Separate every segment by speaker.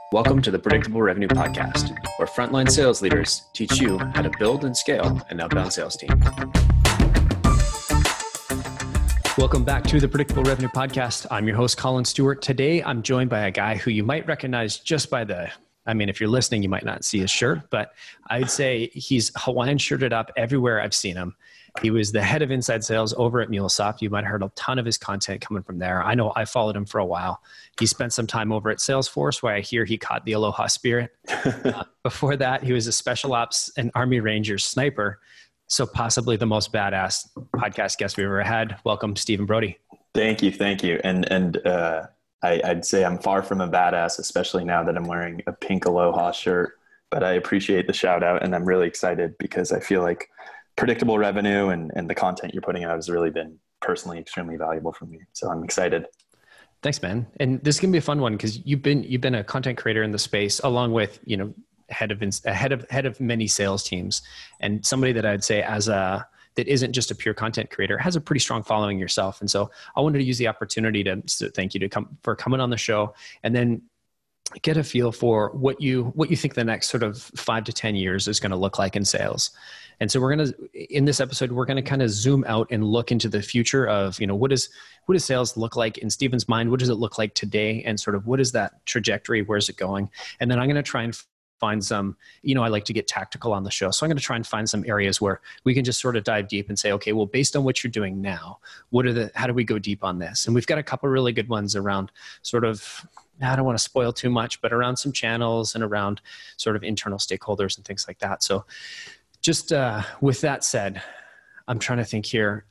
Speaker 1: Welcome to the Predictable Revenue Podcast, where frontline sales leaders teach you how to build and scale an outbound sales team. Welcome back to the Predictable Revenue Podcast. I'm your host, Colin Stewart. Today, I'm joined by a guy who you might recognize just by if you're listening, you might not see his shirt, but I'd say he's Hawaiian shirted up everywhere I've seen him. He was the head of inside sales over at MuleSoft. You might have heard a ton of his content coming from there. I know I followed him for a while. He spent some time over at Salesforce, where I hear he caught the Aloha spirit. Before that, he was a special ops and Army Rangers sniper. So possibly the most badass podcast guest we've ever had. Welcome, Stephen Brody.
Speaker 2: Thank you. I'd say I'm far from a badass, especially now that I'm wearing a pink Aloha shirt, but I appreciate the shout out, and I'm really excited because I feel like predictable revenue and the content you're putting out has really been personally extremely valuable for me. So I'm excited.
Speaker 1: Thanks, man. And this is going to be a fun one because you've been a content creator in the space, along with, head of many sales teams, and somebody that I'd say that isn't just a pure content creator, has a pretty strong following yourself. And so I wanted to use the opportunity to thank you for coming on the show, and then get a feel for what you think the next sort of 5 to 10 years is going to look like in sales. And so in this episode, we're going to kind of zoom out and look into the future of, what does sales look like in Stephen's mind? What does it look like today? And sort of what is that trajectory? Where's it going? And then I'm going to try and find some, I like to get tactical on the show. So I'm going to try and find some areas where we can just sort of dive deep and say, okay, well, based on what you're doing now, how do we go deep on this? And we've got a couple of really good ones around sort of, I don't want to spoil too much, but around some channels and around sort of internal stakeholders and things like that. So just with that said, I'm trying to think here.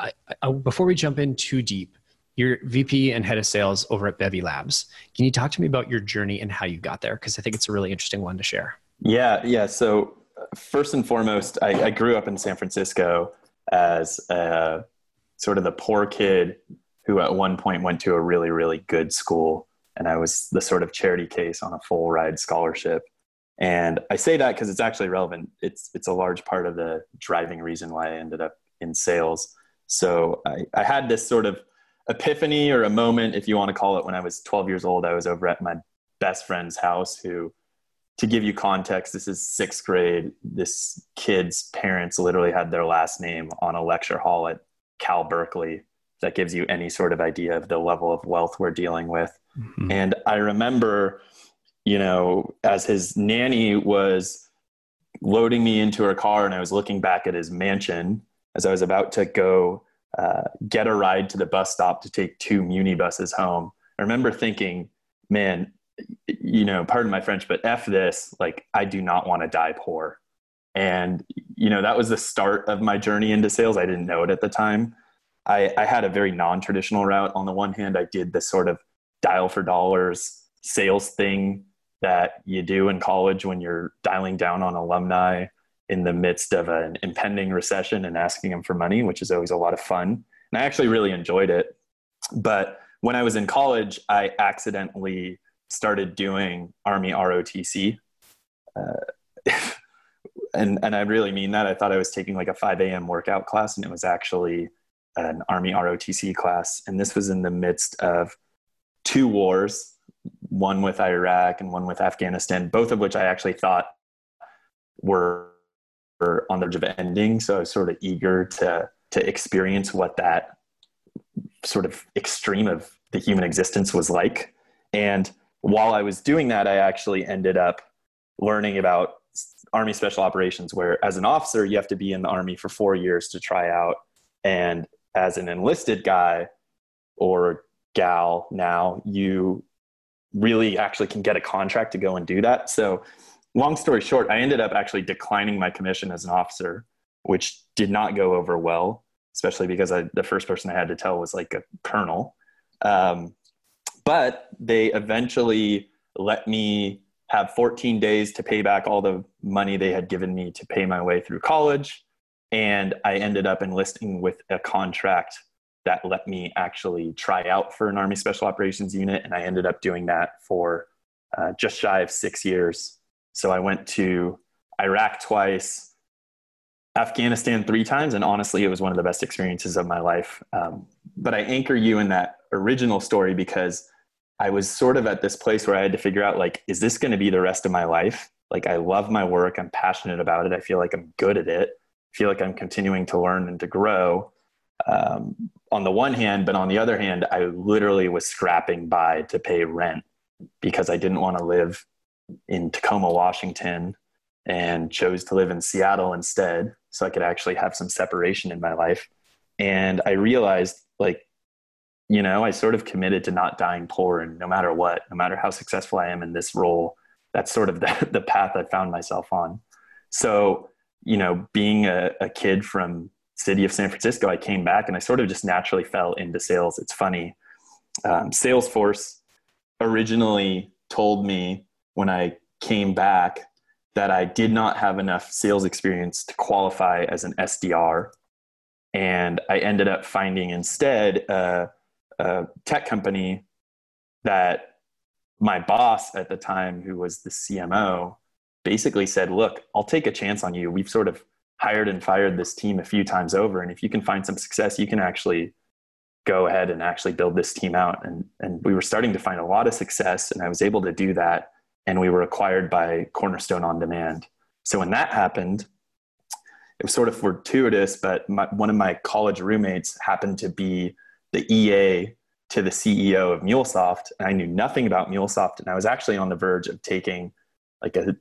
Speaker 1: Before we jump in too deep, you're VP and head of sales over at Bevy Labs. Can you talk to me about your journey and how you got there? Because I think it's a really interesting one to share.
Speaker 2: Yeah. So first and foremost, I grew up in San Francisco as sort of the poor kid who at one point went to a really, really good school. And I was the sort of charity case on a full ride scholarship. And I say that because it's actually relevant. It's a large part of the driving reason why I ended up in sales. So I had this sort of epiphany, or a moment, if you want to call it, when I was 12 years old. I was over at my best friend's house who, to give you context, this is 6th grade. This kid's parents literally had their last name on a lecture hall at Cal Berkeley. That gives you any sort of idea of the level of wealth we're dealing with. Mm-hmm. And I remember, as his nanny was loading me into her car and I was looking back at his mansion as I was about to go get a ride to the bus stop to take 2 Muni buses home. I remember thinking, man, pardon my French, but F this, like, I do not want to die poor. And, that was the start of my journey into sales. I didn't know it at the time. I had a very non-traditional route. On the one hand, I did this sort of dial for dollars sales thing that you do in college when you're dialing down on alumni in the midst of an impending recession and asking them for money, which is always a lot of fun. And I actually really enjoyed it. But when I was in college, I accidentally started doing Army ROTC. And I really mean that. I thought I was taking like a 5 a.m. workout class, and it was actually an Army ROTC class. And this was in the midst of 2 wars, one with Iraq and one with Afghanistan, both of which I actually thought were on the verge of ending. So I was sort of eager to experience what that sort of extreme of the human existence was like. And while I was doing that, I actually ended up learning about Army Special Operations, where as an officer, you have to be in the Army for 4 years to try out. And as an enlisted guy or gal now, you really actually can get a contract to go and do that. So long story short, I ended up actually declining my commission as an officer, which did not go over well, especially because the first person I had to tell was like a colonel. But they eventually let me have 14 days to pay back all the money they had given me to pay my way through college. And I ended up enlisting with a contract that let me actually try out for an Army Special Operations unit. And I ended up doing that for just shy of 6 years. So I went to Iraq twice, Afghanistan 3 times. And honestly, it was one of the best experiences of my life. But I anchor you in that original story because I was sort of at this place where I had to figure out, like, is this going to be the rest of my life? Like, I love my work. I'm passionate about it. I feel like I'm good at it. I feel like I'm continuing to learn and to grow, on the one hand, but on the other hand, I literally was scrapping by to pay rent because I didn't want to live in Tacoma, Washington, and chose to live in Seattle instead, so I could actually have some separation in my life. And I realized, like, I sort of committed to not dying poor, and no matter what, no matter how successful I am in this role, that's sort of the path I found myself on. So, being a kid from city of San Francisco, I came back and I sort of just naturally fell into sales. It's funny. Salesforce originally told me when I came back that I did not have enough sales experience to qualify as an SDR. And I ended up finding instead a tech company that my boss at the time, who was the CMO, basically said, look, I'll take a chance on you. We've sort of hired and fired this team a few times over. And if you can find some success, you can actually go ahead and actually build this team out. And we were starting to find a lot of success, and I was able to do that. And we were acquired by Cornerstone On Demand. So when that happened, it was sort of fortuitous, but one of my college roommates happened to be the EA to the CEO of MuleSoft. And I knew nothing about MuleSoft. And I was actually on the verge of taking like a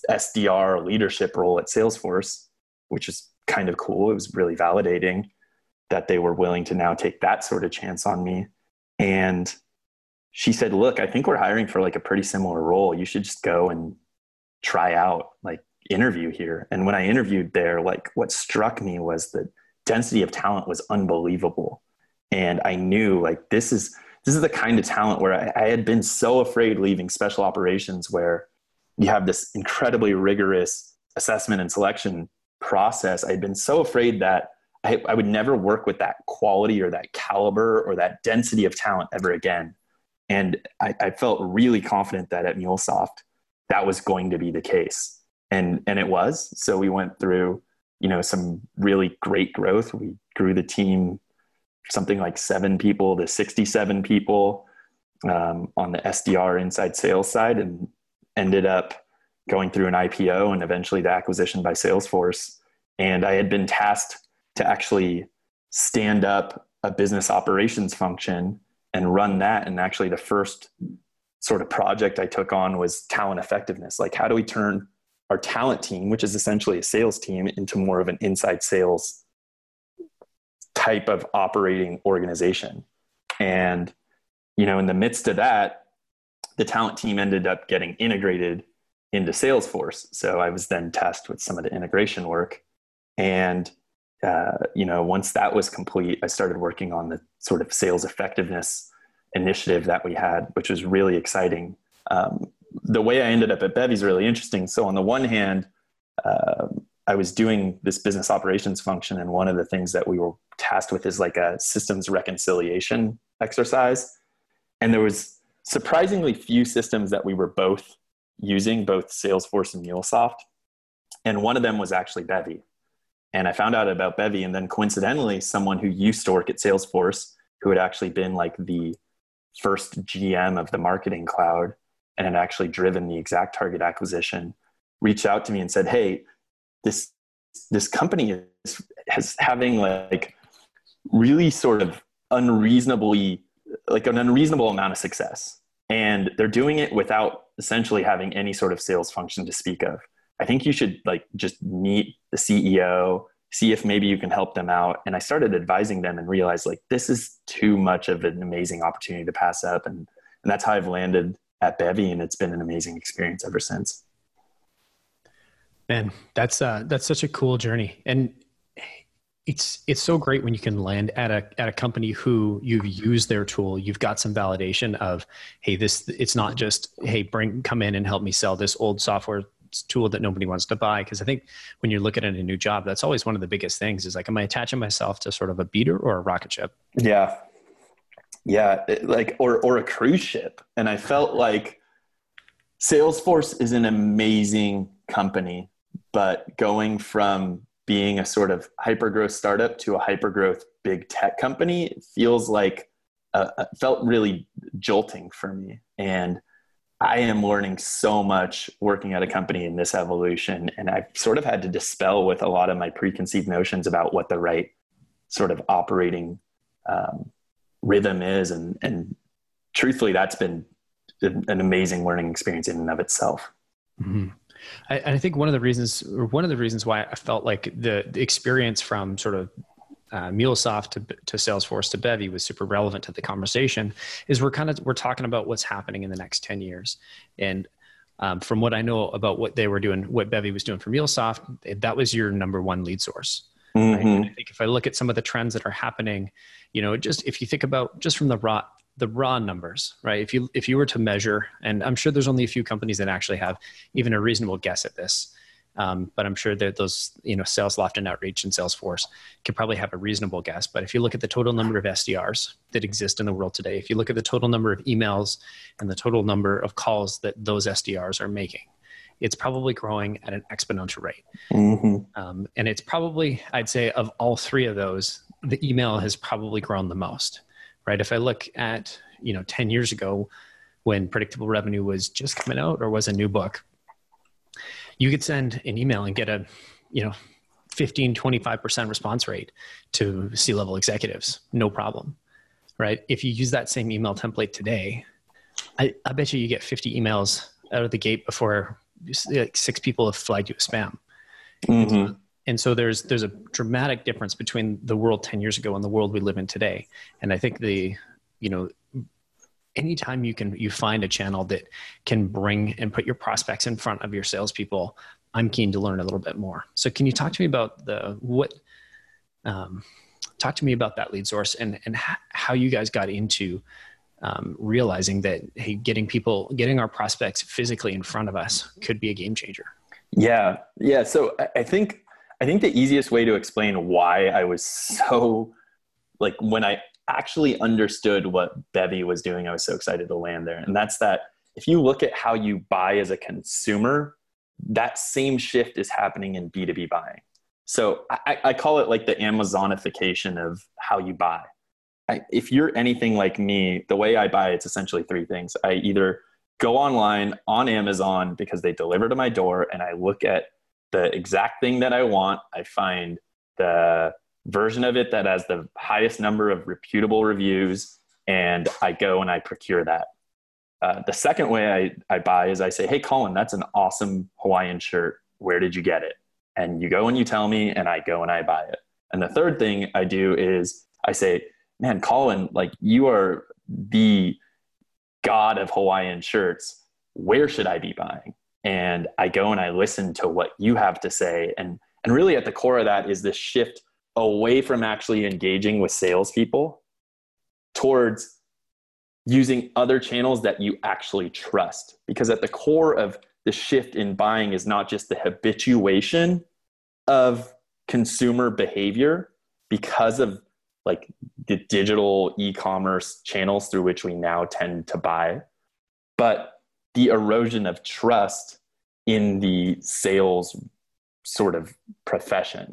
Speaker 2: SDR leadership role at Salesforce, which is kind of cool. It was really validating that they were willing to now take that sort of chance on me. And she said, look, I think we're hiring for like a pretty similar role. You should just go and try out, like, interview here. And when I interviewed there, like, what struck me was the density of talent was unbelievable. And I knew, like, this is the kind of talent where I had been so afraid leaving special operations, where you have this incredibly rigorous assessment and selection process. I had been so afraid that I would never work with that quality or that caliber or that density of talent ever again. And I felt really confident that at MuleSoft, that was going to be the case. And it was. So we went through, some really great growth. We grew the team something like 7 people to 67 people on the SDR inside sales side, and ended up going through an IPO and eventually the acquisition by Salesforce. And I had been tasked to actually stand up a business operations function and run that. And actually the first sort of project I took on was talent effectiveness. Like, how do we turn our talent team, which is essentially a sales team, into more of an inside sales type of operating organization? And, in the midst of that, the talent team ended up getting integrated into Salesforce. So I was then tasked with some of the integration work. And, once that was complete, I started working on the sort of sales effectiveness initiative that we had, which was really exciting. The way I ended up at Bevy is really interesting. So on the one hand, I was doing this business operations function, and one of the things that we were tasked with is like a systems reconciliation exercise. And there was surprisingly few systems that we were both using, both Salesforce and MuleSoft. And one of them was actually Bevy. And I found out about Bevy, and then coincidentally, someone who used to work at Salesforce, who had actually been like the first GM of the Marketing Cloud and had actually driven the ExactTarget acquisition, reached out to me and said, hey, this company is having like really sort of an unreasonable amount of success. And they're doing it without essentially having any sort of sales function to speak of. I think you should like just meet the CEO, see if maybe you can help them out. And I started advising them and realized, like, this is too much of an amazing opportunity to pass up. And that's how I've landed at Bevy. And it's been an amazing experience ever since.
Speaker 1: Man, that's such a cool journey. And it's so great when you can land at a company who you've used their tool. You've got some validation of, hey, it's not just, hey, come in and help me sell this old software tool that nobody wants to buy. Because I think when you're looking at a new job, that's always one of the biggest things is like, am I attaching myself to sort of a beater or a rocket ship?
Speaker 2: Yeah. Or a cruise ship. And I felt like Salesforce is an amazing company, but going from being a sort of hypergrowth startup to a hypergrowth big tech company, it feels like felt really jolting for me. And I am learning so much working at a company in this evolution. And I've sort of had to dispel with a lot of my preconceived notions about what the right sort of operating rhythm is. And truthfully, that's been an amazing learning experience in and of itself.
Speaker 1: Mm-hmm. I think one of the reasons why I felt like the experience from sort of MuleSoft to Salesforce to Bevy was super relevant to the conversation is we're talking about what's happening in the next 10 years. And from what I know about what they were doing, what Bevy was doing for MuleSoft, that was your number one lead source. Mm-hmm. Right? And I think if I look at some of the trends that are happening, just if you think about just from the raw numbers, right? If you were to measure, and I'm sure there's only a few companies that actually have even a reasonable guess at this, but I'm sure that those, SalesLoft and Outreach and Salesforce could probably have a reasonable guess. But if you look at the total number of SDRs that exist in the world today, if you look at the total number of emails and the total number of calls that those SDRs are making, it's probably growing at an exponential rate. Mm-hmm. And it's probably, I'd say, of all three of those, the email has probably grown the most. Right? If I look at, 10 years ago when Predictable Revenue was just coming out or was a new book, you could send an email and get a, 15, 25% response rate to C-level executives. No problem. Right? If you use that same email template today, I bet you get 50 emails out of the gate before like 6 people have flagged you as spam. Mm-hmm. And so there's a dramatic difference between the world 10 years ago and the world we live in today. And I think anytime you find a channel that can bring and put your prospects in front of your salespeople, I'm keen to learn a little bit more. So can you talk to me about talk to me about that lead source and how you guys got into realizing that, hey, getting our prospects physically in front of us could be a game changer?
Speaker 2: Yeah. So I think the easiest way to explain why I was so, like, when I actually understood what Bevy was doing, I was so excited to land there. And that's that if you look at how you buy as a consumer, that same shift is happening in B2B buying. So I call it like the Amazonification of how you buy. If you're anything like me, the way I buy, it's essentially 3 things. I either go online on Amazon because they deliver to my door and I look at the exact thing that I want. I find the version of it that has the highest number of reputable reviews, and I go and I procure that. The second way I buy is I say, hey, Colin, that's an awesome Hawaiian shirt. Where did you get it? And you go and you tell me, and I go and I buy it. And the third thing I do is I say, man, Colin, like, you are the god of Hawaiian shirts. Where should I be buying? And I go and I listen to what you have to say. And really at the core of that is this shift away from actually engaging with salespeople towards using other channels that you actually trust. Because at the core of the shift in buying is not just the habituation of consumer behavior because of like the digital e-commerce channels through which we now tend to buy, but the erosion of trust in the sales sort of profession.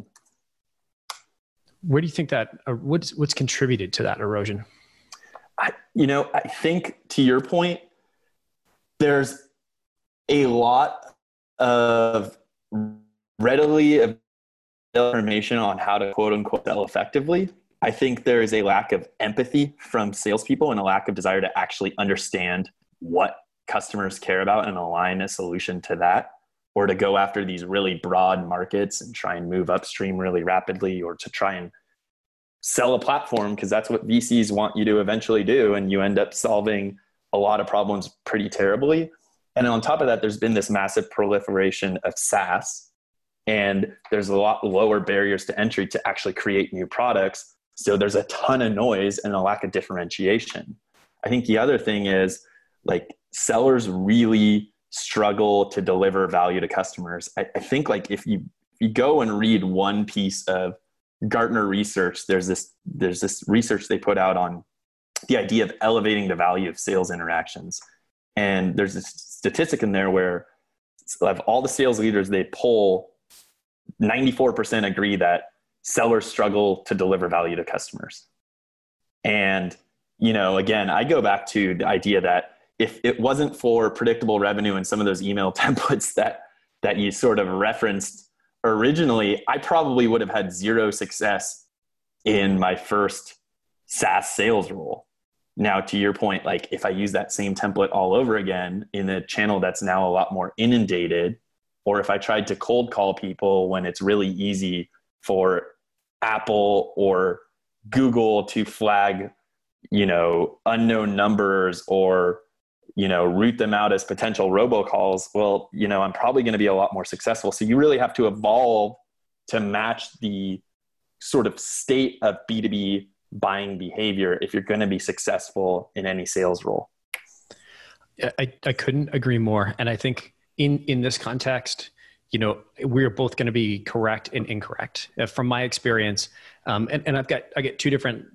Speaker 1: Where do you think that, what's contributed to that erosion?
Speaker 2: I think, to your point, there's a lot of readily available information on how to quote unquote sell effectively. I think there is a lack of empathy from salespeople and a lack of desire to actually understand what customers care about and align a solution to that, or to go after these really broad markets and try and move upstream really rapidly, or to try and sell a platform, because that's what VCs want you to eventually do. And you end up solving a lot of problems pretty terribly. And on top of that, there's been this massive proliferation of SaaS, and there's a lot lower barriers to entry to actually create new products. So there's a ton of noise and a lack of differentiation. I think the other thing is, like, sellers really struggle to deliver value to customers. I think, like, if you go and read one piece of Gartner research, there's this research they put out on the idea of elevating the value of sales interactions. And there's this statistic in there where of all the sales leaders they poll, 94% agree that sellers struggle to deliver value to customers. And again, I go back to the idea that if it wasn't for predictable revenue and some of those email templates that you sort of referenced originally, I probably would have had zero success in my first SaaS sales role. Now, to your point, like if I use that same template all over again in a channel that's now a lot more inundated, or if I tried to cold call people when it's really easy for Apple or Google to flag, unknown numbers or, root them out as potential robocalls, well, I'm probably going to be a lot more successful. So you really have to evolve to match the sort of state of B2B buying behavior if you're going to be successful in any sales role.
Speaker 1: I couldn't agree more. And I think in this context, we're both going to be correct and incorrect from my experience. And I get two different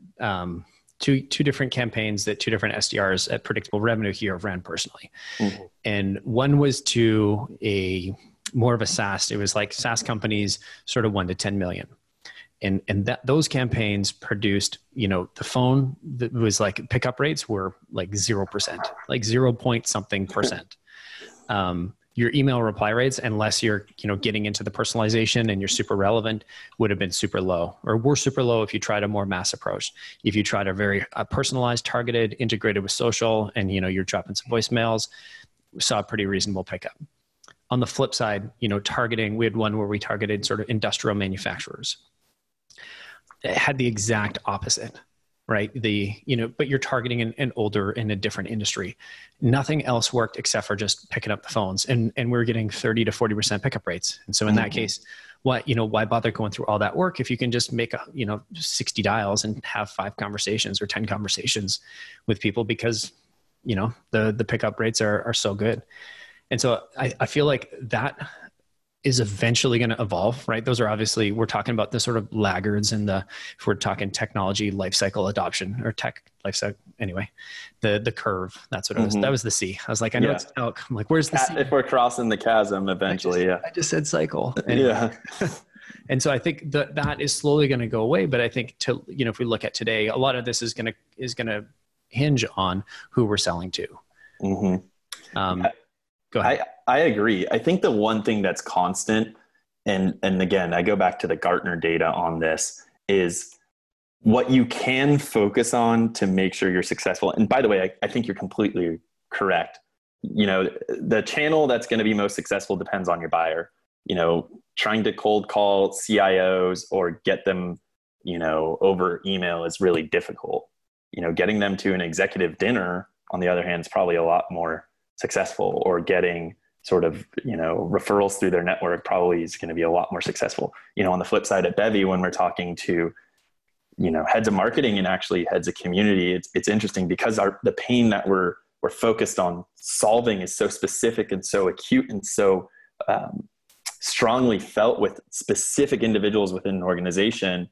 Speaker 1: campaigns that two different SDRs at Predictable Revenue here have ran personally. Mm-hmm. And one was to more of a SaaS. It was like SaaS companies, sort of 1 to 10 million. And that those campaigns produced, the phone that was like pickup rates were like 0%, like 0 point something percent. Your email reply rates, unless you're, getting into the personalization and you're super relevant, would have been super low, or were super low if you tried a more mass approach. If you tried a very personalized, targeted, integrated with social, and, you're dropping some voicemails, we saw a pretty reasonable pickup. On the flip side, targeting, we had one where we targeted sort of industrial manufacturers. It had the exact opposite, right? But you're targeting an older in a different industry. Nothing else worked except for just picking up the phones, and we're getting 30 to 40% pickup rates. And so in that case, why bother going through all that work if you can just make 60 dials and have 5 conversations or 10 conversations with people, because the pickup rates are so good. And so I feel like that is eventually going to evolve, right? Those are obviously, we're talking about the sort of laggards and if we're talking technology lifecycle adoption or tech lifecycle, anyway, the curve, that's what it was. That was the C. I was like, I know it's elk. I'm like, where's the C?
Speaker 2: If we're crossing the chasm eventually,
Speaker 1: I just said cycle. Anyway. And so I think that is slowly going to go away. But I think if we look at today, a lot of this is going to hinge on who we're selling to. Mm-hmm. Go ahead.
Speaker 2: I agree. I think the one thing that's constant, and again, I go back to the Gartner data on this, is what you can focus on to make sure you're successful. And by the way, I think you're completely correct. The channel that's going to be most successful depends on your buyer. Trying to cold call CIOs or get them, over email is really difficult. Getting them to an executive dinner, on the other hand, is probably a lot more successful, or getting sort of, referrals through their network probably is going to be a lot more successful. On the flip side at Bevy, when we're talking to, heads of marketing and actually heads of community, it's interesting because the pain that we're focused on solving is so specific and so acute and so strongly felt with specific individuals within an organization.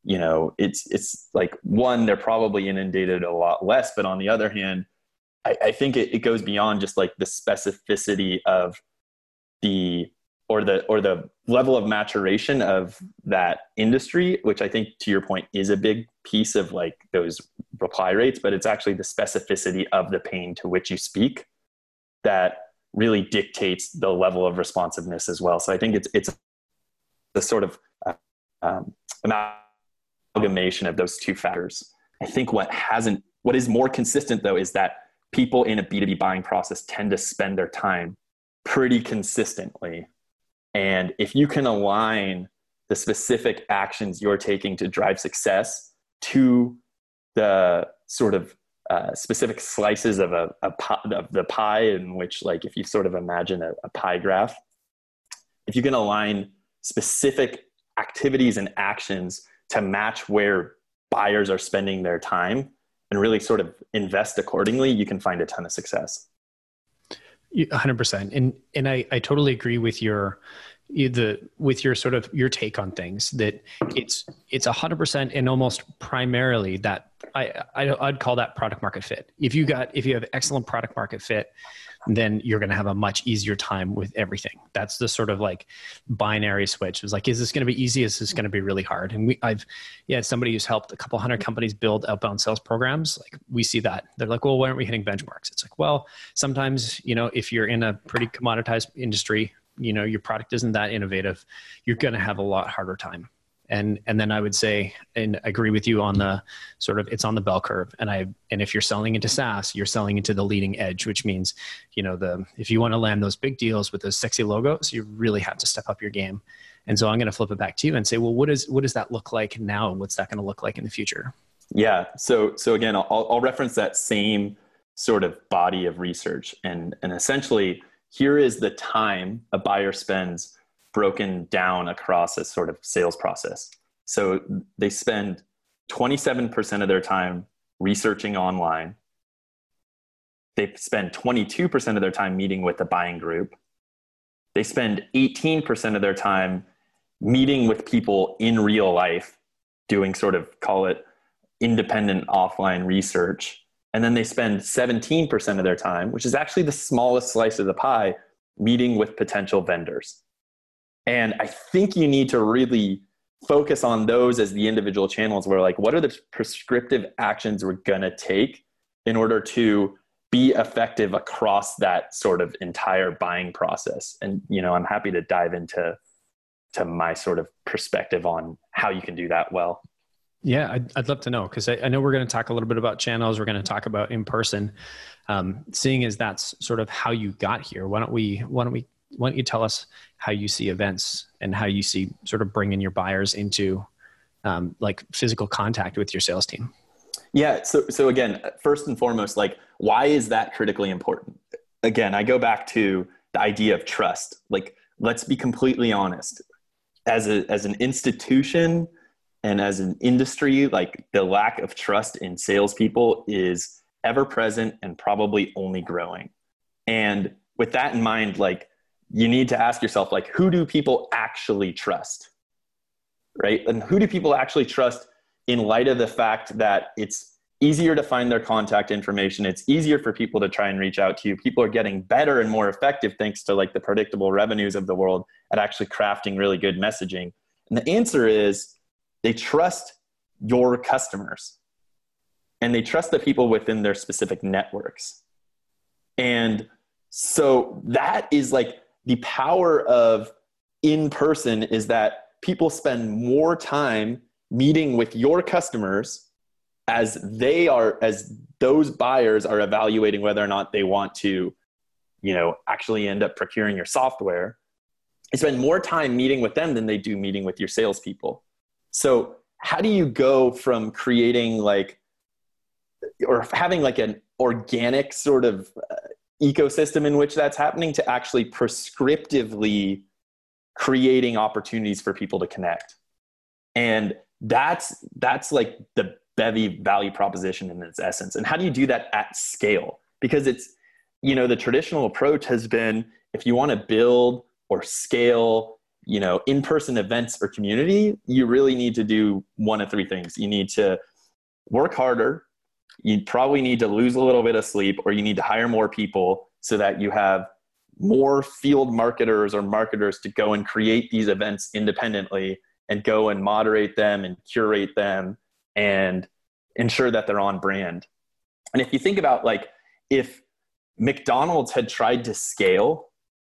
Speaker 2: It's like, one, they're probably inundated a lot less, but on the other hand, I think it goes beyond just like the specificity of the level of maturation of that industry, which I think, to your point, is a big piece of like those reply rates, but it's actually the specificity of the pain to which you speak that really dictates the level of responsiveness as well. So I think it's the sort of amalgamation of those two factors. I think what is more consistent though is that people in a B2B buying process tend to spend their time pretty consistently. And if you can align the specific actions you're taking to drive success to the sort of specific slices of the pie, in which, like, if you sort of imagine a pie graph, if you can align specific activities and actions to match where buyers are spending their time and really sort of invest accordingly, you can find a ton of success.
Speaker 1: 100%. And I totally agree with your with your sort of your take on things, that it's 100% and almost primarily that I'd call that product market fit. If you have excellent product market fit, then you're going to have a much easier time with everything. That's the sort of like binary switch. It's like, is this going to be easy? Is this going to be really hard? And I've somebody who's helped a couple hundred companies build outbound sales programs. Like, we see that. They're like, well, why aren't we hitting benchmarks? It's like, well, sometimes, if you're in a pretty commoditized industry, your product isn't that innovative, you're going to have a lot harder time. And then I would say, and agree with you on the sort of, it's on the bell curve. And if you're selling into SaaS, you're selling into the leading edge, which means, if you want to land those big deals with those sexy logos, you really have to step up your game. And so I'm going to flip it back to you and say, well, what does that look like now? And what's that going to look like in the future?
Speaker 2: Yeah. So again, I'll reference that same sort of body of research, and essentially here is the time a buyer spends broken down across a sort of sales process. So they spend 27% of their time researching online. They spend 22% of their time meeting with the buying group. They spend 18% of their time meeting with people in real life, doing sort of, call it independent offline research. And then they spend 17% of their time, which is actually the smallest slice of the pie, meeting with potential vendors. And I think you need to really focus on those as the individual channels where, like, what are the prescriptive actions we're going to take in order to be effective across that sort of entire buying process? And, I'm happy to dive into my sort of perspective on how you can do that well.
Speaker 1: Yeah, I'd love to know, because I know we're going to talk a little bit about channels. We're going to talk about in person. Seeing as that's sort of how you got here, why don't you tell us how you see events and how you see sort of bringing your buyers into like physical contact with your sales team?
Speaker 2: Yeah. So again, first and foremost, like, why is that critically important? Again, I go back to the idea of trust. Like, let's be completely honest. As an institution and as an industry, like, the lack of trust in salespeople is ever present and probably only growing. And with that in mind, like, you need to ask yourself, like, who do people actually trust, right? And who do people actually trust in light of the fact that it's easier to find their contact information? It's easier for people to try and reach out to you. People are getting better and more effective thanks to, like, the predictable revenues of the world at actually crafting really good messaging. And the answer is they trust your customers, and they trust the people within their specific networks. And so that is, like, the power of in-person, is that people spend more time meeting with your customers as those buyers are evaluating whether or not they want to, actually end up procuring your software. They spend more time meeting with them than they do meeting with your salespeople. So how do you go from creating or having like an organic sort of ecosystem in which that's happening to actually prescriptively creating opportunities for people to connect? And that's like the Bevy value proposition in its essence. And how do you do that at scale? Because it's, the traditional approach has been, if you want to build or scale, in-person events or community, you really need to do one of three things. You need to work harder. You probably need to lose a little bit of sleep, or you need to hire more people so that you have more field marketers or marketers to go and create these events independently and go and moderate them and curate them and ensure that they're on brand. And if you think about, like, if McDonald's had tried to scale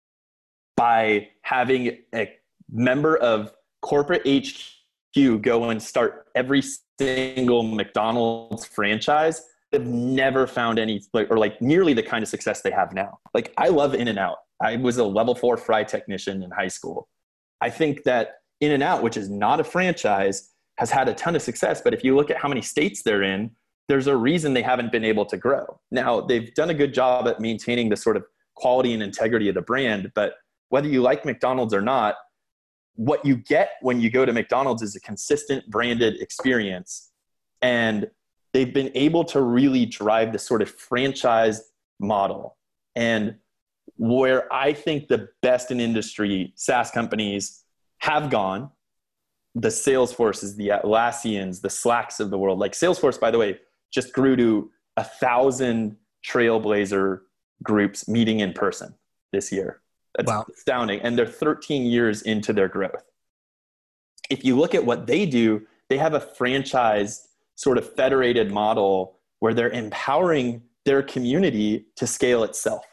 Speaker 2: by having a member of corporate HQ go and start every single McDonald's franchise, they've never found any, like nearly the kind of success they have now. Like, I love In-N-Out. I was a level 4 fry technician in high school. I think that In-N-Out, which is not a franchise, has had a ton of success. But if you look at how many states they're in, there's a reason they haven't been able to grow. Now, they've done a good job at maintaining the sort of quality and integrity of the brand. But whether you like McDonald's or not, what you get when you go to McDonald's is a consistent branded experience. And they've been able to really drive this sort of franchise model. And where I think the best in industry SaaS companies have gone. The Salesforces, the Atlassians, the Slacks of the world. Like Salesforce, by the way, just grew to 1,000 Trailblazer groups meeting in person this year. That's astounding. And they're 13 years into their growth. If you look at what they do, they have a franchised sort of federated model where they're empowering their community to scale itself.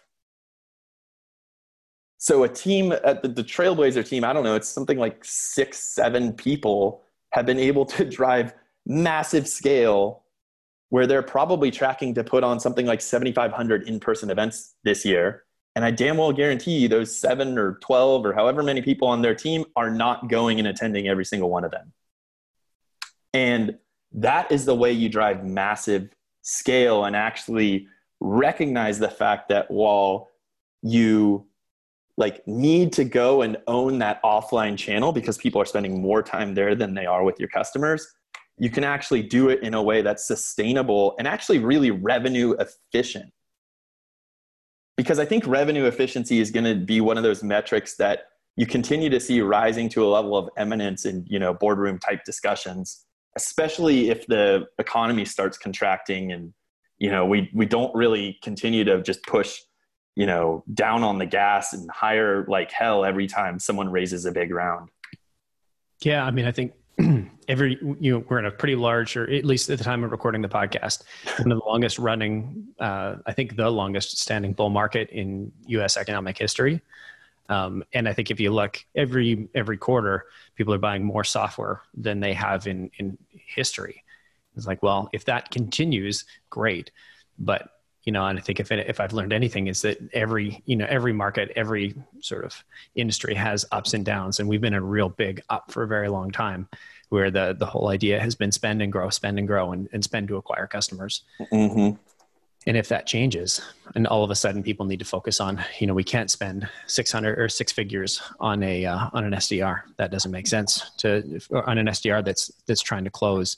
Speaker 2: So a team at the Trailblazer team, I don't know, it's something like 6, 7 people have been able to drive massive scale where they're probably tracking to put on something like 7,500 in-person events this year. And I damn well guarantee you those 7 or 12 or however many people on their team are not going and attending every single one of them. And that is the way you drive massive scale and actually recognize the fact that while you like need to go and own that offline channel because people are spending more time there than they are with your customers, you can actually do it in a way that's sustainable and actually really revenue efficient. Because I think revenue efficiency is going to be one of those metrics that you continue to see rising to a level of eminence in, boardroom type discussions, especially if the economy starts contracting and, we don't really continue to just push down on the gas and hire like hell every time someone raises a big round.
Speaker 1: Yeah. I mean, I think we're in a pretty large, or at least at the time of recording the podcast, one of the longest running, I think the longest standing bull market in US economic history. And I think if you look every quarter, people are buying more software than they have in history. It's like, well, if that continues, great. But and I think if I've learned anything, is that every market, every sort of industry has ups and downs. And we've been in a real big up for a very long time where the whole idea has been spend and grow, and spend to acquire customers. Mm-hmm. And if that changes and all of a sudden people need to focus on, we can't spend 600 or 6 figures on an SDR. That doesn't make sense on an SDR that's trying to close,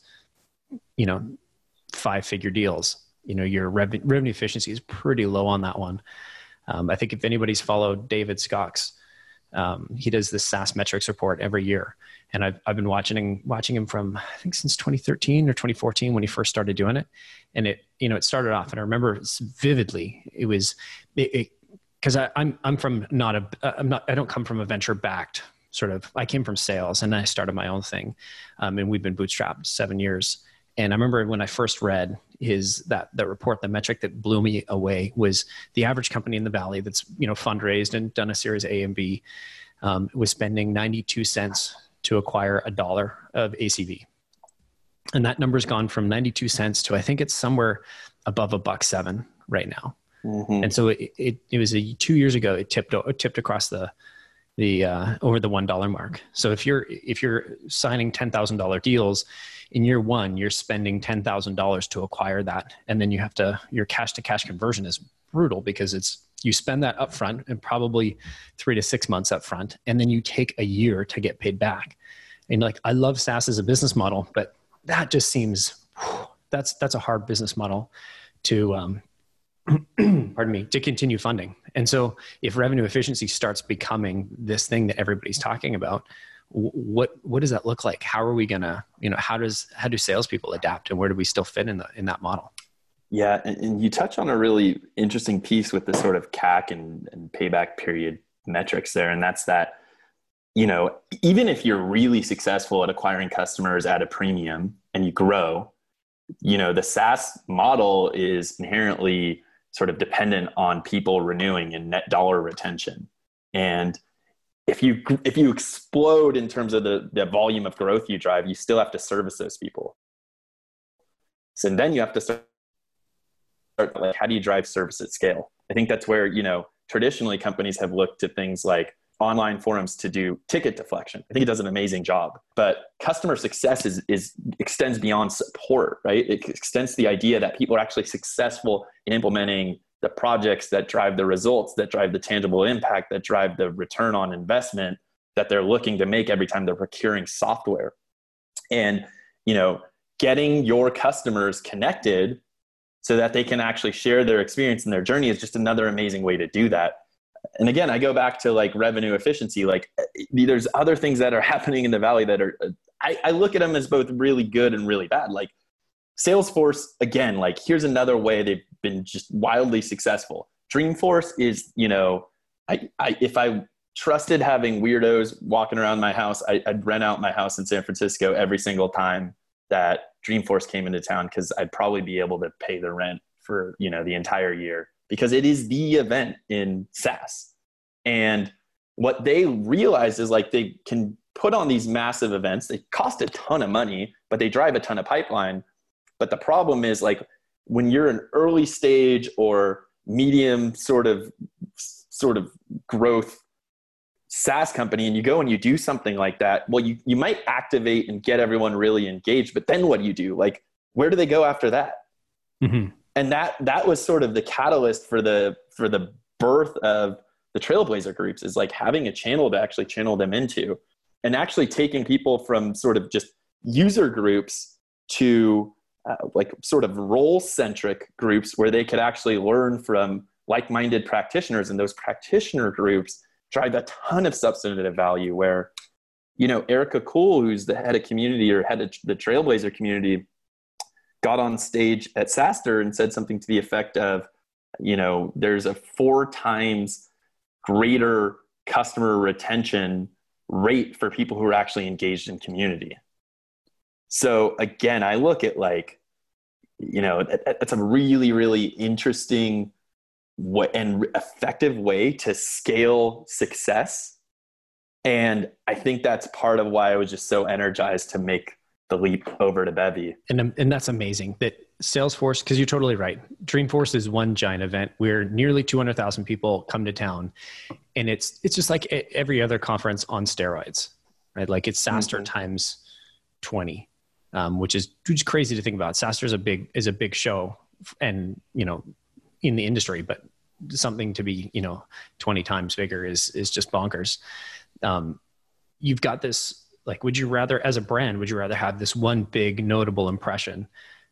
Speaker 1: 5-figure deals. Your revenue efficiency is pretty low on that one. I think if anybody's followed David Skocks, he does this SaaS metrics report every year. And I've been watching him from, I think, since 2013 or 2014 when he first started doing it. And it started off, and I remember vividly, it was because I don't come from a venture backed sort of, I came from sales and then I started my own thing. And we've been bootstrapped 7 years. And I remember when I first read that report, the metric that blew me away was the average company in the Valley that's, fundraised and done a series A and B, was spending 92 cents to acquire $1 of ACV. And that number's gone from 92 cents to, I think it's somewhere above $1.07 right now. Mm-hmm. And so it was 2 years ago, it tipped across the over the $1 mark. So if you're signing $10,000 deals in year one, you're spending $10,000 to acquire that. And then your cash to cash conversion is brutal because you spend that upfront and probably 3 to 6 months upfront. And then you take a year to get paid back. And I love SaaS as a business model, but that just seems, that's a hard business model to, to continue funding. And so if revenue efficiency starts becoming this thing that everybody's talking about, what does that look like? How are we gonna, how do salespeople adapt, and where do we still fit in that model?
Speaker 2: Yeah. And you touch on a really interesting piece with the sort of CAC and payback period metrics there. And that's that, even if you're really successful at acquiring customers at a premium and you grow, the SaaS model is inherently sort of dependent on people renewing and net dollar retention. And if you explode in terms of the volume of growth you drive, you still have to service those people. So then you have to start like, how do you drive service at scale? I think that's where, traditionally companies have looked to things like online forums to do ticket deflection. I think it does an amazing job, but customer success extends beyond support, right? It extends the idea that people are actually successful in implementing the projects that drive the results, that drive the tangible impact, that drive the return on investment that they're looking to make every time they're procuring software. And, getting your customers connected so that they can actually share their experience and their journey is just another amazing way to do that. And again, I go back to like revenue efficiency. Like there's other things that are happening in the Valley that are, I look at them as both really good and really bad. Like Salesforce, again, like here's another way they've been just wildly successful. Dreamforce is, you know, if I trusted having weirdos walking around my house, I'd rent out my house in San Francisco every single time that Dreamforce came into town, because I'd probably be able to pay the rent for, you know, the entire year, because it is the event in SaaS. And what they realize is like they can put on these massive events. They cost a ton of money, but they drive a ton of pipeline. But the problem is like when you're an early stage or medium sort of growth SaaS company and you go and you do something like that, well, you might activate and get everyone really engaged, but then what do you do? Like, where do they go after that? Mm-hmm. And that was sort of the catalyst for the birth of the Trailblazer groups, is like having a channel to actually channel them into, and actually taking people from sort of just user groups to like sort of role-centric groups where they could actually learn from like-minded practitioners, and those practitioner groups drive a ton of substantive value. Where, you know, Erica Cool, who's the head of community or head of the Trailblazer community, got on stage at SaaStr and said something to the effect of, you know, there's a 4 times greater customer retention rate for people who are actually engaged in community. So again, I look at like, you know, that's a really, really interesting and effective way to scale success. And I think that's part of why I was just so energized to make the leap over to Bevy.
Speaker 1: And that's amazing that Salesforce, because you're totally right. Dreamforce is one giant event where nearly 200,000 people come to town. And it's just like every other conference on steroids, right? Like it's SaaStr times 20, which is crazy to think about. SaaStr is a big show, and, you know, in the industry, but something to be, you know, 20 times bigger is just bonkers. You've got this, like, would you rather, as a brand, would you rather have this one big notable impression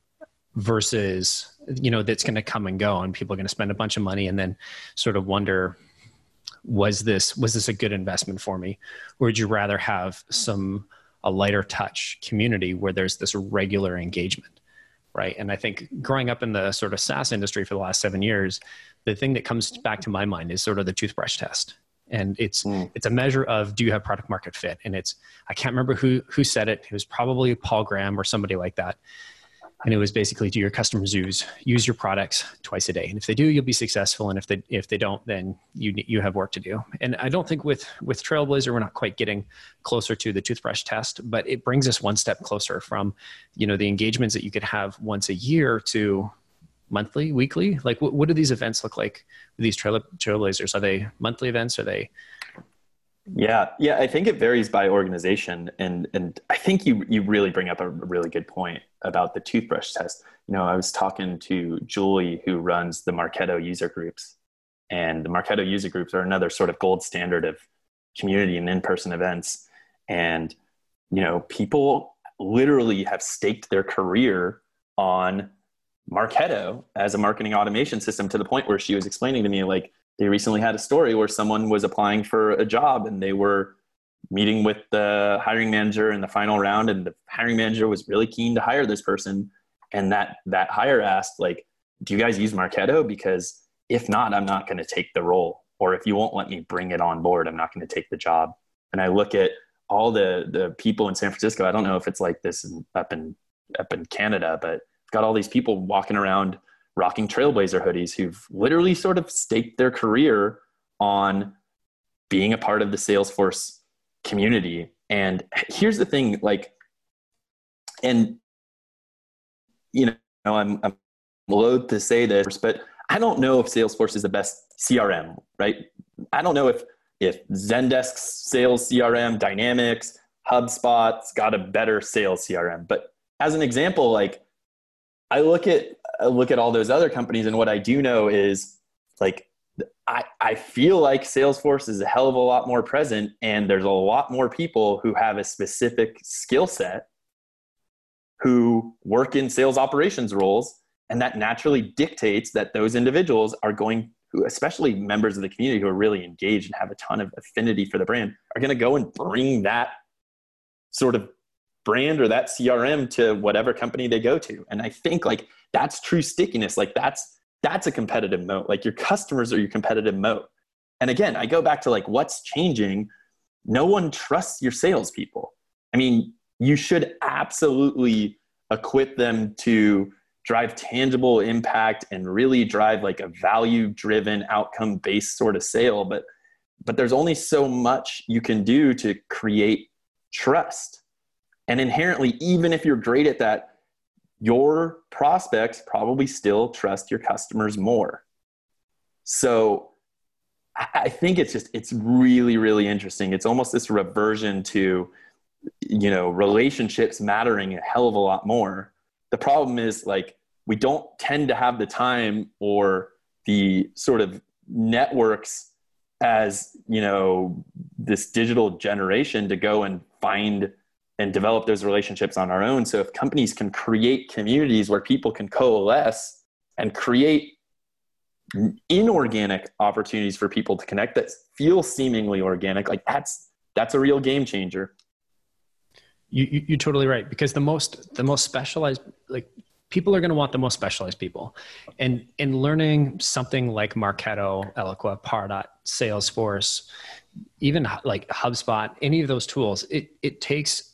Speaker 1: versus, you know, that's going to come and go and people are going to spend a bunch of money and then sort of wonder, was this a good investment for me? Or would you rather have a lighter touch community where there's this regular engagement, right? And I think growing up in the sort of SaaS industry for the last 7 years, the thing that comes back to my mind is sort of the toothbrush test. And it's a measure of, do you have product market fit? And I can't remember who said it. It was probably Paul Graham or somebody like that. And it was basically, do your customers use your products twice a day? And if they do, you'll be successful. And if they don't, then you have work to do. And I don't think with Trailblazer, we're not quite getting closer to the toothbrush test, but it brings us one step closer from, you know, the engagements that you could have once a year to monthly, weekly. Like what do these events look like with these Trailblazers? Are they monthly events? Are they?
Speaker 2: Yeah. I think it varies by organization. And I think you really bring up a really good point about the toothbrush test. You know, I was talking to Julie, who runs the Marketo user groups, and the Marketo user groups are another sort of gold standard of community and in-person events. And, you know, people literally have staked their career on Marketo as a marketing automation system, to the point where she was explaining to me, like, they recently had a story where someone was applying for a job and they were meeting with the hiring manager in the final round, and the hiring manager was really keen to hire this person. And that hire asked, like, do you guys use Marketo? Because if not, I'm not going to take the role. Or if you won't let me bring it on board, I'm not going to take the job. And I look at all the people in San Francisco. I don't know if it's like this up in Canada, but got all these people walking around rocking Trailblazer hoodies who've literally sort of staked their career on being a part of the Salesforce community. And here's the thing, like, and, you know, I'm loath to say this, but I don't know if Salesforce is the best CRM, right? I don't know if Zendesk's sales CRM, Dynamics, HubSpot's got a better sales CRM. But as an example, like, I look at all those other companies, and what I do know is, like, I feel like Salesforce is a hell of a lot more present, and there's a lot more people who have a specific skill set who work in sales operations roles, and that naturally dictates that those individuals are going who, especially members of the community who are really engaged and have a ton of affinity for the brand, are going to go and bring that sort of brand or that CRM to whatever company they go to. And I think like that's true stickiness. Like that's a competitive moat. Like your customers are your competitive moat. And again, I go back to like what's changing. No one trusts your salespeople. I mean, you should absolutely equip them to drive tangible impact and really drive like a value-driven, outcome-based sort of sale. But there's only so much you can do to create trust. And inherently, even if you're great at that, your prospects probably still trust your customers more. So I think it's really, really interesting. It's almost this reversion to, relationships mattering a hell of a lot more. The problem is like, we don't tend to have the time or the sort of networks as, this digital generation to go and find and develop those relationships on our own. So if companies can create communities where people can coalesce and create inorganic opportunities for people to connect that feel seemingly organic, like that's a real game changer.
Speaker 1: You're totally right, because the most specialized, like people are going to want the most specialized people, and in learning something like Marketo, Eloqua, Pardot, Salesforce, even like HubSpot, any of those tools, it takes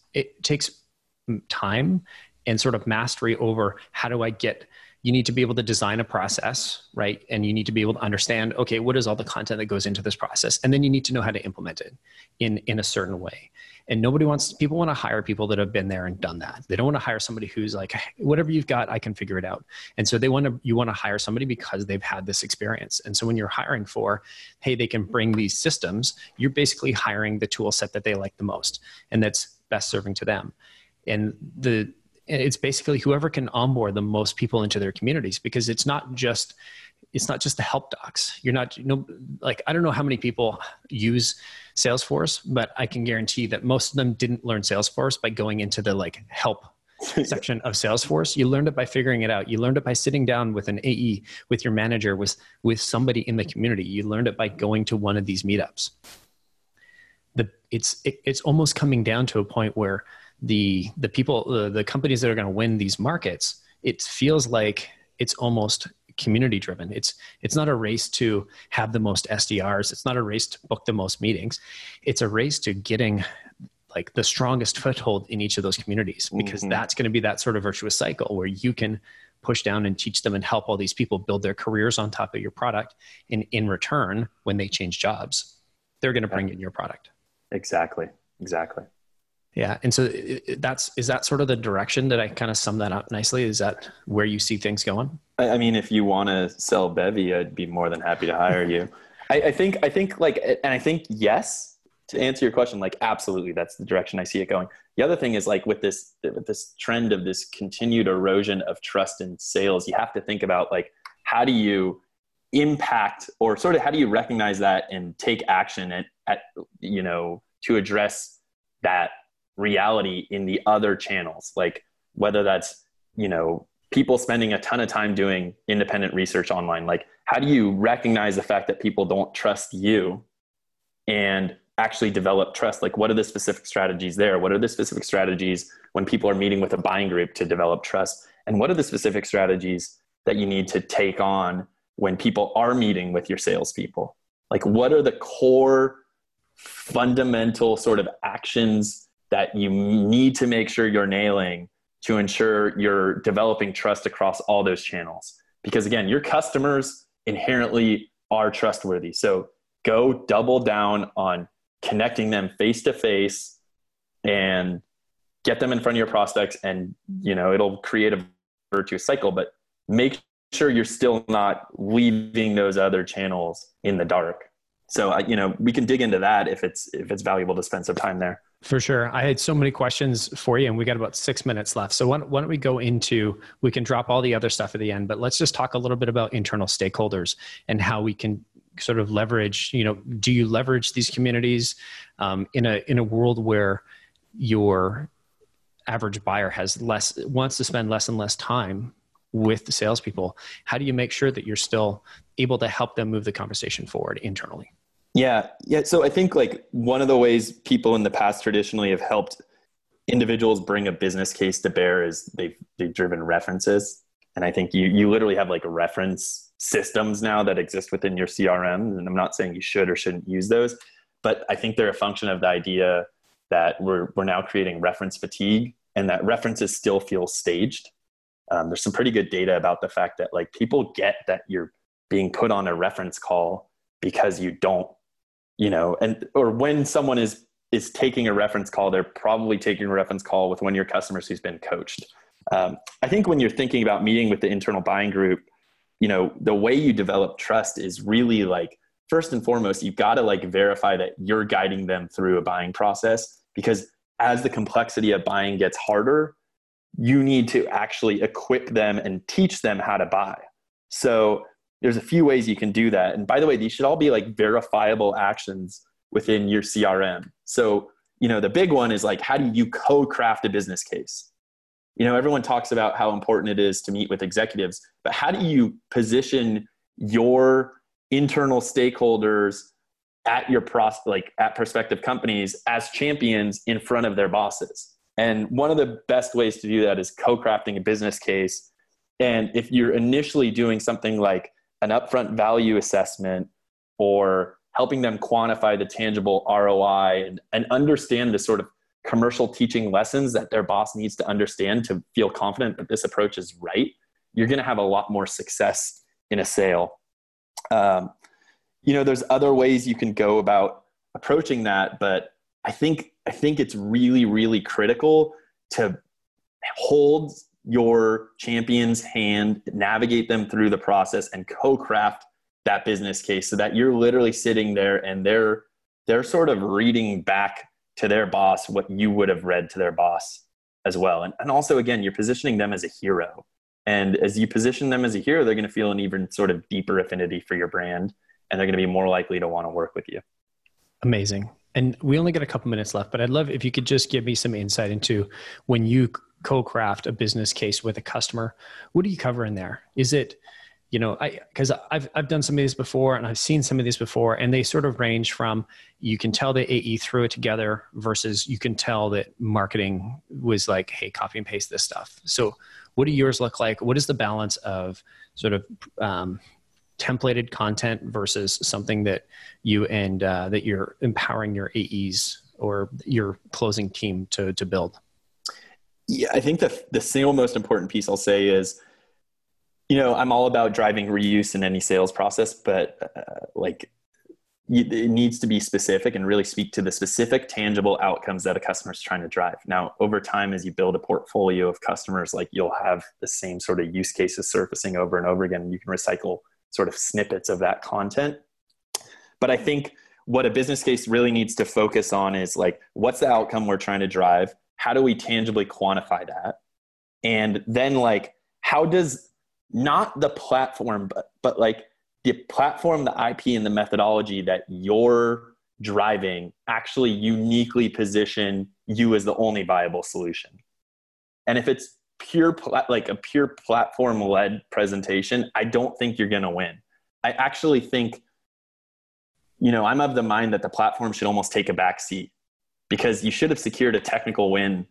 Speaker 1: time and sort of mastery over you need to be able to design a process, right? And you need to be able to understand, okay, what is all the content that goes into this process? And then you need to know how to implement it in a certain way. And people want to hire people that have been there and done that. They don't want to hire somebody who's like, whatever you've got, I can figure it out. And so you want to hire somebody because they've had this experience. And so when you're hiring for, hey, they can bring these systems, you're basically hiring the tool set that they like the most and that's best serving to them. And it's basically whoever can onboard the most people into their communities, because it's not just the help docs. I don't know how many people use Salesforce, but I can guarantee that most of them didn't learn Salesforce by going into the like help section of Salesforce. You learned it by figuring it out. You learned it by sitting down with an AE, with your manager, with somebody in the community. You learned it by going to one of these meetups. It's almost coming down to a point where the people, the companies that are going to win these markets, it feels like it's almost community driven. It's not a race to have the most SDRs. It's not a race to book the most meetings. It's a race to getting like the strongest foothold in each of those communities, because that's going to be that sort of virtuous cycle where you can push down and teach them and help all these people build their careers on top of your product. And in return, when they change jobs, they're going to bring in your product.
Speaker 2: Exactly.
Speaker 1: Yeah. And so is that sort of the direction that I kind of sum that up nicely? Is that where you see things going?
Speaker 2: I mean, if you want to sell Bevy, I'd be more than happy to hire you. I think yes, to answer your question, like, absolutely. That's the direction I see it going. The other thing is like with this trend of this continued erosion of trust in sales, you have to think about like, how do you impact, or sort of how do you recognize that and take action at to address that reality in the other channels, like whether that's, people spending a ton of time doing independent research online. Like, how do you recognize the fact that people don't trust you and actually develop trust? Like, what are the specific strategies there? What are the specific strategies when people are meeting with a buying group to develop trust? And what are the specific strategies that you need to take on when people are meeting with your salespeople? Like, what are the core fundamental sort of actions that you need to make sure you're nailing to ensure you're developing trust across all those channels? Because again, your customers inherently are trustworthy. So go double down on connecting them face to face and get them in front of your prospects, and it'll create a virtuous cycle, but make sure you're still not leaving those other channels in the dark. So, we can dig into that if it's valuable to spend some time there.
Speaker 1: For sure. I had so many questions for you, and we got about 6 minutes left. So why don't we go into, we can drop all the other stuff at the end, but let's just talk a little bit about internal stakeholders and how we can sort of leverage, do you leverage these communities in a world where your average buyer wants to spend less and less time with the salespeople, how do you make sure that you're still able to help them move the conversation forward internally?
Speaker 2: Yeah. So I think like one of the ways people in the past traditionally have helped individuals bring a business case to bear is they've driven references. And I think you literally have like reference systems now that exist within your CRM. And I'm not saying you should or shouldn't use those, but I think they're a function of the idea that we're now creating reference fatigue, and that references still feel staged. There's some pretty good data about the fact that like people get that you're being put on a reference call because you don't, or when someone is taking a reference call, they're probably taking a reference call with one of your customers who's been coached. I think when you're thinking about meeting with the internal buying group, the way you develop trust is really like, first and foremost, you've got to like verify that you're guiding them through a buying process, because as the complexity of buying gets harder, you need to actually equip them and teach them how to buy. So there's a few ways you can do that. And by the way, these should all be like verifiable actions within your CRM. So, the big one is like, how do you co-craft a business case? Everyone talks about how important it is to meet with executives, but how do you position your internal stakeholders at your at prospective companies as champions in front of their bosses? And one of the best ways to do that is co-crafting a business case. And if you're initially doing something like an upfront value assessment, or helping them quantify the tangible ROI and understand the sort of commercial teaching lessons that their boss needs to understand to feel confident that this approach is right, you're going to have a lot more success in a sale. There's other ways you can go about approaching that, but I think it's really, really critical to hold your champion's hand, navigate them through the process, and co-craft that business case so that you're literally sitting there and they're sort of reading back to their boss what you would have read to their boss as well. And also, again, you're positioning them as a hero. And as you position them as a hero, they're going to feel an even sort of deeper affinity for your brand, and they're going to be more likely to want to work with you.
Speaker 1: Amazing. And we only got a couple minutes left, but I'd love if you could just give me some insight into when you co-craft a business case with a customer. What do you cover in there? Is it, because I've done some of these before, and I've seen some of these before, and they sort of range from, you can tell the AE threw it together versus you can tell that marketing was like, hey, copy and paste this stuff. So what do yours look like? What is the balance of sort of templated content versus something that you and that you're empowering your AEs or your closing team to build?
Speaker 2: Yeah, I think the single most important piece I'll say is, I'm all about driving reuse in any sales process, but it needs to be specific and really speak to the specific tangible outcomes that a customer is trying to drive. Now, over time, as you build a portfolio of customers, like you'll have the same sort of use cases surfacing over and over again, and you can recycle sort of snippets of that content. But I think what a business case really needs to focus on is like, what's the outcome we're trying to drive? How do we tangibly quantify that? And then like, how does not the platform, but like the platform, the IP, and the methodology that you're driving actually uniquely position you as the only viable solution? And if it's like a pure platform-led presentation, I don't think you're going to win. I actually think, I'm of the mind that the platform should almost take a back seat, because you should have secured a technical win,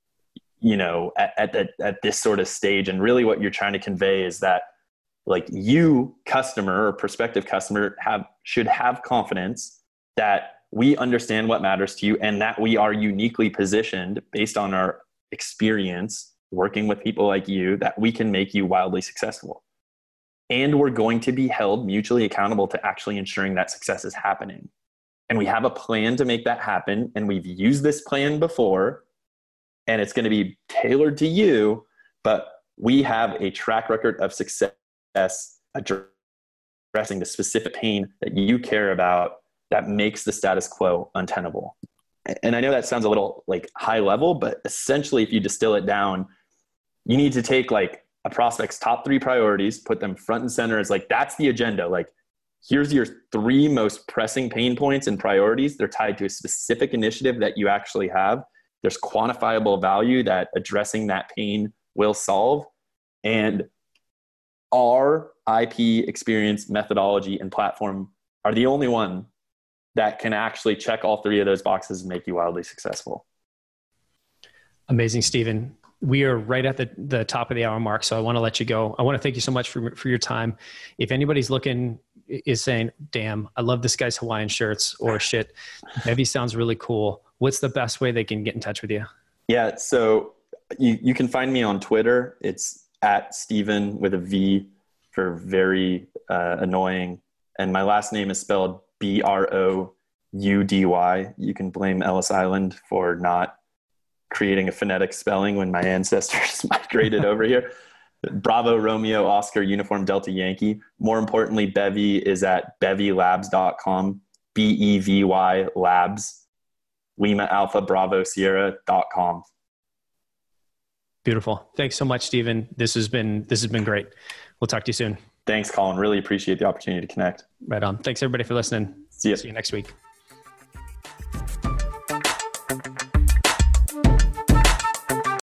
Speaker 2: at this sort of stage. And really what you're trying to convey is that like you, customer or prospective customer, should have confidence that we understand what matters to you, and that we are uniquely positioned based on our experience working with people like you, that we can make you wildly successful. And we're going to be held mutually accountable to actually ensuring that success is happening. And we have a plan to make that happen. And we've used this plan before, and it's going to be tailored to you, but we have a track record of success addressing the specific pain that you care about that makes the status quo untenable. And I know that sounds a little like high level, but essentially if you distill it down, you need to take like a prospect's top 3 priorities, put them front and center as like, that's the agenda. Like, here's your 3 most pressing pain points and priorities. They're tied to a specific initiative that you actually have. There's quantifiable value that addressing that pain will solve. And our IP, experience, methodology, and platform are the only one that can actually check all three of those boxes and make you wildly successful.
Speaker 1: Amazing, Stephen. We are right at the top of the hour mark, so I want to let you go. I want to thank you so much for your time. If anybody's is saying, damn, I love this guy's Hawaiian shirts, or shit, Bevy sounds really cool, what's the best way they can get in touch with you?
Speaker 2: Yeah, so you can find me on Twitter. It's at Stephen with a V for very annoying. And my last name is spelled Broudy. You can blame Ellis Island for not creating a phonetic spelling when my ancestors migrated over here. Bravo, Romeo, Oscar, Uniform, Delta, Yankee. More importantly, Bevy is at bevylabs.com, BEVY labs, Lima Alpha Bravo Sierra.com.
Speaker 1: Beautiful. Thanks so much, Stephen. This has been great. We'll talk to you soon.
Speaker 2: Thanks, Colin. Really appreciate the opportunity to connect.
Speaker 1: Right on. Thanks everybody for listening.
Speaker 2: See you
Speaker 1: next week.